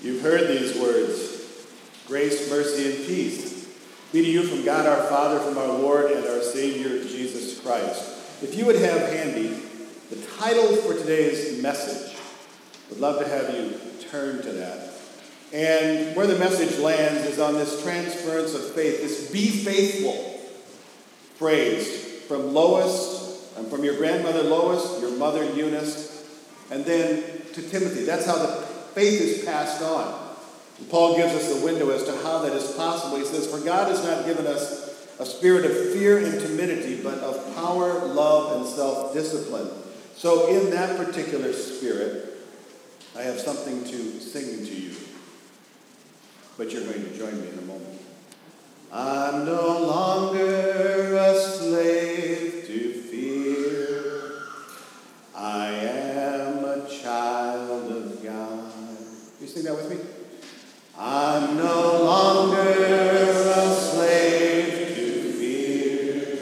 You've heard these words. Grace, mercy, and peace be to you from God our Father, from our Lord and our Savior, Jesus Christ. If you would have handy the title for today's message, would love to have you turn to that. And where the message lands is on this transference of faith, this be faithful phrase from Lois, and from your grandmother Lois, your mother Eunice, and then to Timothy. That's how the faith is passed on. And Paul gives us a window as to how that is possible. He says, "For God has not given us a spirit of fear and timidity, but of power, love, and self-discipline." So in that particular spirit, I have something to sing to you. But you're going to join me in a moment. I'm no longer a slave to fear. I am a child of God. You sing that with me? I'm no longer a slave to fear.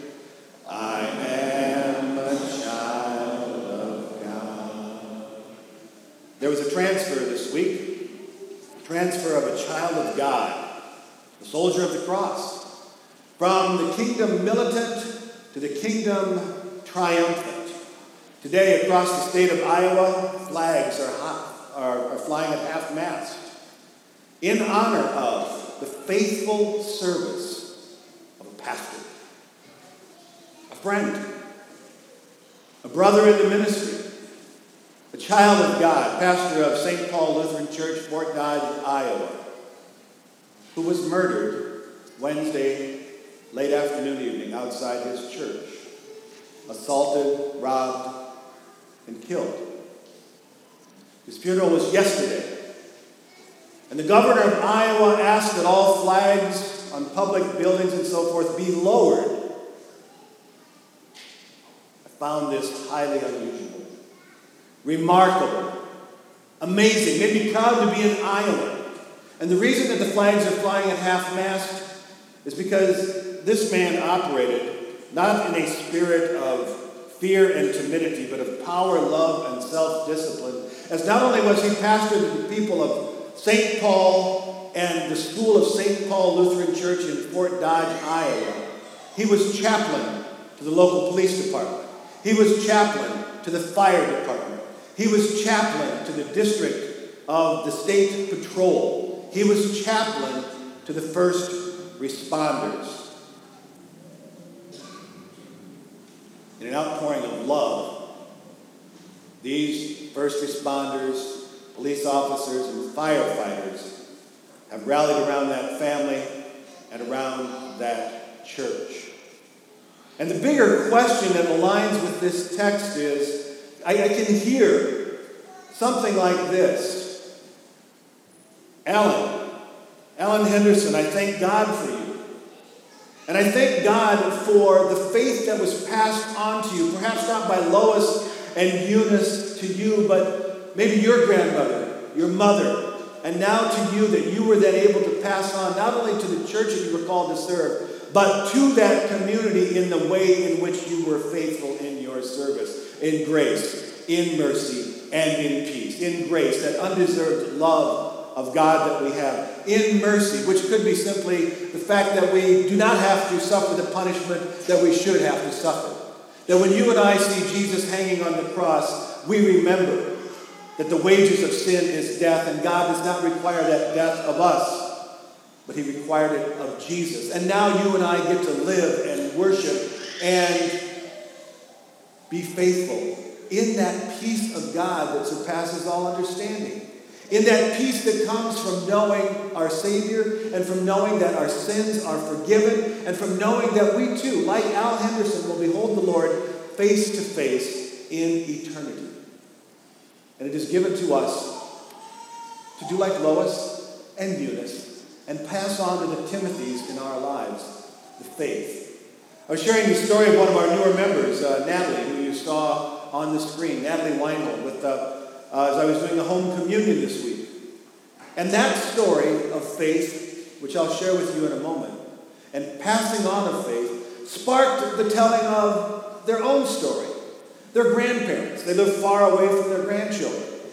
I am a child of God. There was a transfer this week. Transfer of a child of God, a soldier of the cross, from the kingdom militant to the kingdom triumphant. Today, across the state of Iowa, flags are flying at half-mast in honor of the faithful service of a pastor, a friend, a brother in the ministry, a child of God, pastor of St. Paul Lutheran Church, Fort Dodge, Iowa, who was murdered Wednesday, late afternoon evening, outside his church. Assaulted, robbed, and killed. His funeral was yesterday. And the governor of Iowa asked that all flags on public buildings and so forth be lowered. I found this highly unusual. Remarkable, amazing, made me proud to be an Iowan. And the reason that the flags are flying at half-mast is because this man operated not in a spirit of fear and timidity, but of power, love, and self-discipline. As not only was he pastor to the people of St. Paul and the school of St. Paul Lutheran Church in Fort Dodge, Iowa, he was chaplain to the local police department. He was chaplain to the fire department. He was chaplain to the district of the state patrol. He was chaplain to the first responders. In an outpouring of love, these first responders, police officers, and firefighters have rallied around that family and around that church. And the bigger question that aligns with this text is, I can hear something like this. Alan Henderson, I thank God for you. And I thank God for the faith that was passed on to you, perhaps not by Lois and Eunice to you, but maybe your grandmother, your mother, and now to you, that you were then able to pass on not only to the church that you were called to serve, but to that community in the way in which you were faithful in your service. In grace, in mercy, and in peace. In grace, that undeserved love of God that we have. In mercy, which could be simply the fact that we do not have to suffer the punishment that we should have to suffer. That when you and I see Jesus hanging on the cross, we remember that the wages of sin is death, and God does not require that death of us, but he required it of Jesus. And now you and I get to live and worship and be faithful in that peace of God that surpasses all understanding. In that peace that comes from knowing our Savior, and from knowing that our sins are forgiven, and from knowing that we too, like Al Henderson, will behold the Lord face to face in eternity. And it is given to us to do like Lois and Eunice and pass on to the Timothys in our lives the faith. I was sharing the story of one of our newer members, Natalie, who you saw on the screen, Natalie Weinhold, with as I was doing the home communion this week. And that story of faith, which I'll share with you in a moment, and passing on of faith, sparked the telling of their own story. Their grandparents, they live far away from their grandchildren.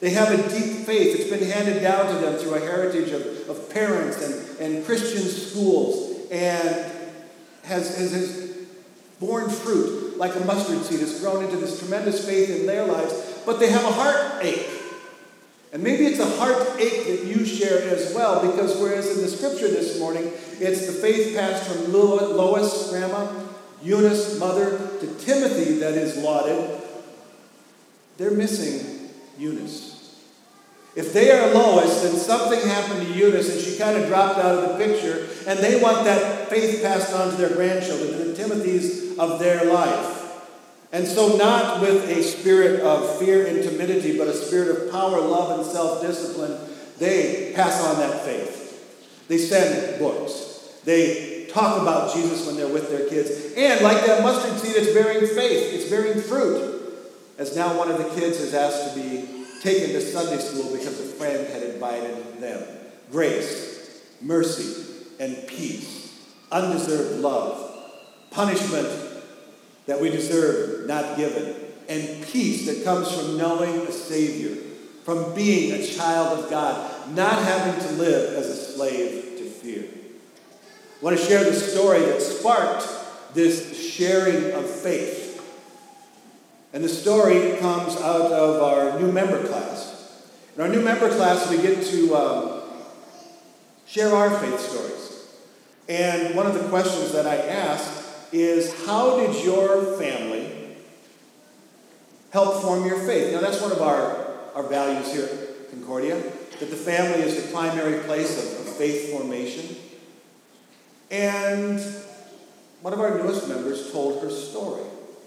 They have a deep faith. It's been handed down to them through a heritage of parents and Christian schools, and has borne fruit like a mustard seed. It's grown into this tremendous faith in their lives, but they have a heartache. And maybe it's a heartache that you share as well, because whereas in the scripture this morning, it's the faith passed from Lois, grandma, Eunice, mother, to Timothy that is lauded, they're missing Eunice. If they are Lois, then something happened to Eunice and she kind of dropped out of the picture, and they want that faith passed on to their grandchildren, to the Timothys of their life. And so not with a spirit of fear and timidity, but a spirit of power, love, and self-discipline, they pass on that faith. They send books. They talk about Jesus when they're with their kids. And like that mustard seed, it's bearing faith. It's bearing fruit. As now one of the kids is asked to be taken to Sunday school because a friend had invited them. Grace, mercy, and peace. Undeserved love. Punishment that we deserve, not given. And peace that comes from knowing a Savior. From being a child of God. Not having to live as a slave to fear. I want to share the story that sparked this sharing of faith. And the story comes out of our new member class. In our new member class, we get to share our faith stories. And one of the questions that I asked is, how did your family help form your faith? Now, that's one of our values here at Concordia, that the family is the primary place of faith formation. And one of our newest members told her story.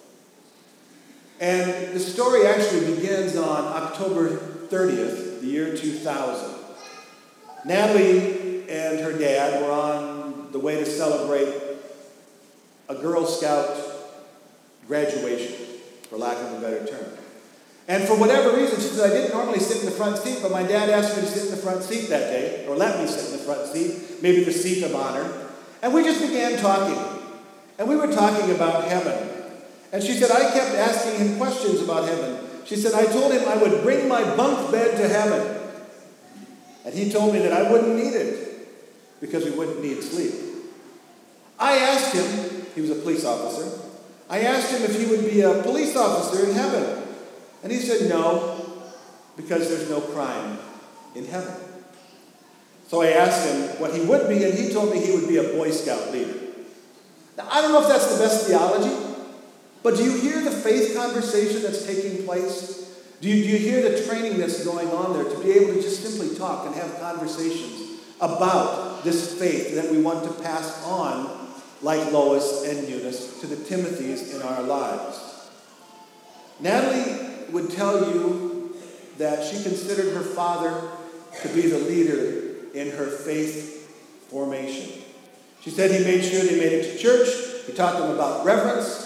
And the story actually begins on October 30th, the year 2000. Natalie and her dad were on the way to celebrate a Girl Scout graduation, for lack of a better term. And for whatever reason, she said, I didn't normally sit in the front seat, but my dad asked me to sit in the front seat that day, or let me sit in the front seat, maybe the seat of honor. And we just began talking. And we were talking about heaven. And she said, I kept asking him questions about heaven. She said, I told him I would bring my bunk bed to heaven. And he told me that I wouldn't need it because we wouldn't need sleep. I asked him, he was a police officer, I asked him if he would be a police officer in heaven. And he said no, because there's no crime in heaven. So I asked him what he would be, and he told me he would be a Boy Scout leader. Now, I don't know if that's the best theology, but do you hear the faith conversation that's taking place? Do you hear the training that's going on there to be able to just simply talk and have conversations about this faith that we want to pass on, like Lois and Eunice, to the Timothys in our lives? Natalie would tell you that she considered her father to be the leader in her faith formation. She said he made sure they made it to church. He taught them about reverence.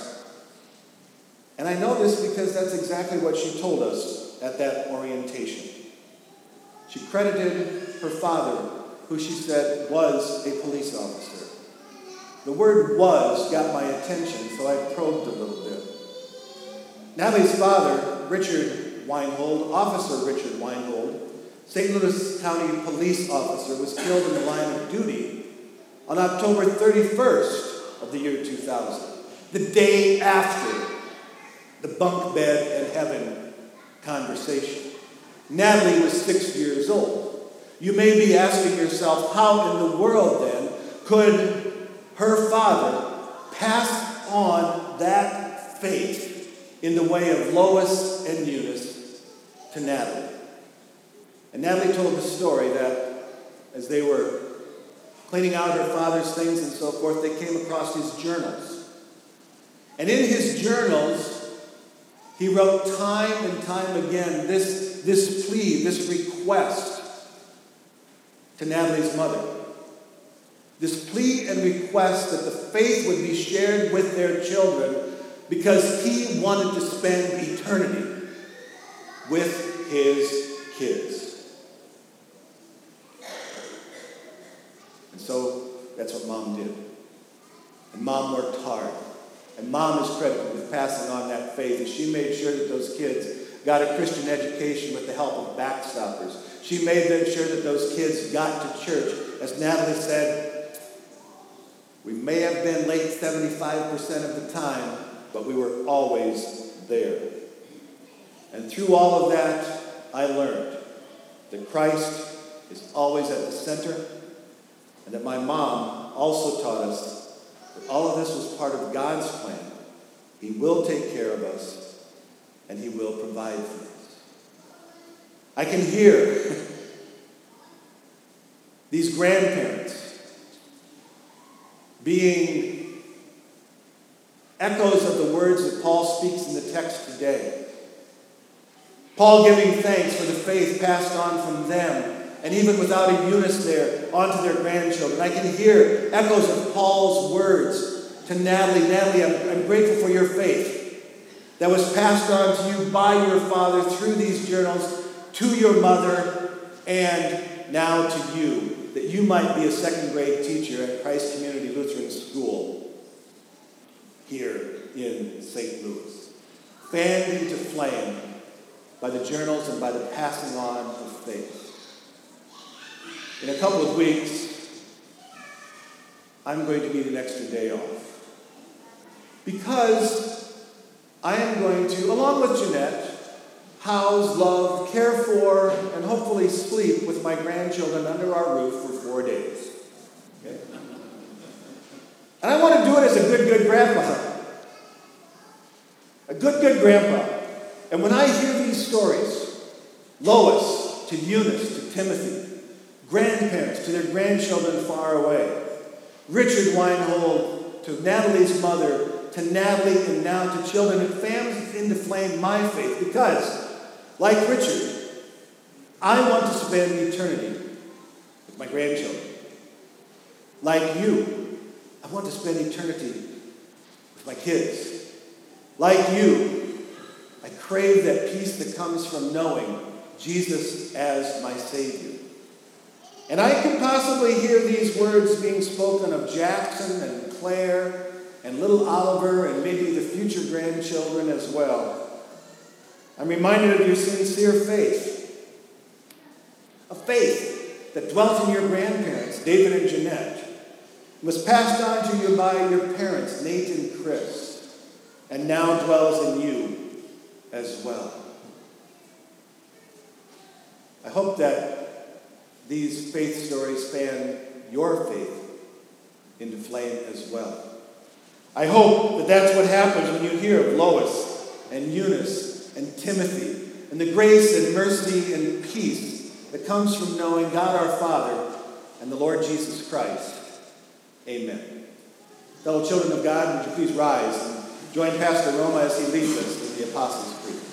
And I know this because that's exactly what she told us at that orientation. She credited her father, who she said was a police officer. The word was got my attention, so I probed a little bit. Natalie's father, Richard Weinhold, Officer Richard Weinhold, St. Louis County police officer, was killed in the line of duty on October 31st of the year 2000, the day after the bunk bed and heaven conversation. Natalie was 6 years old. You may be asking yourself, how in the world then could her father pass on that faith in the way of Lois and Eunice to Natalie? And Natalie told the story that as they were cleaning out her father's things and so forth, they came across his journals. And in his journals, he wrote time and time again this plea, this request to Natalie's mother. This plea and request that the faith would be shared with their children because he wanted to spend eternity with his kids. And so that's what Mom did. And Mom worked hard. And Mom is credited with passing on that faith as she made sure that those kids got a Christian education with the help of backstoppers. She made sure that those kids got to church. As Natalie said, we may have been late 75% of the time, but we were always there. And through all of that, I learned that Christ is always at the center, and that my mom also taught us that all of this was part of God's plan. He will take care of us, and he will provide for us. I can hear these grandparents being echoes of the words that Paul speaks in the text today. Paul giving thanks for the faith passed on from them, and even without a Eunice there, onto their grandchildren. I can hear echoes of Paul's words to Natalie. Natalie, I'm grateful for your faith that was passed on to you by your father through these journals, to your mother, and now to you, that you might be a second grade teacher at Christ Community Lutheran School here in St. Louis, fanned into flame by the journals and by the passing on of faith. In a couple of weeks, I'm going to need an extra day off, because I am going to, along with Jeanette, house, love, care for, and hopefully sleep with my grandchildren under our roof for 4 days. Okay? And I want to do it as a good grandpa. A good grandpa. And when I hear these stories, Lois to Eunice to Timothy, grandparents to their grandchildren far away, Richard Weinhold to Natalie's mother, to Natalie, and now to children, it fans into flame my faith, because, like Richard, I want to spend eternity with my grandchildren. Like you, I want to spend eternity with my kids. Like you, I crave that peace that comes from knowing Jesus as my Savior. And I can possibly hear these words being spoken of Jackson and Claire and little Oliver and maybe the future grandchildren as well. I'm reminded of your sincere faith. A faith that dwelt in your grandparents, David and Jeanette, was passed on to you by your parents, Nate and Chris, and now dwells in you as well. I hope that these faith stories fan your faith into flame as well. I hope that that's what happens when you hear of Lois and Eunice and Timothy and the grace and mercy and peace that comes from knowing God our Father and the Lord Jesus Christ. Amen. Fellow children of God, would you please rise and join Pastor Roma as he leads us in the Apostles' Creed.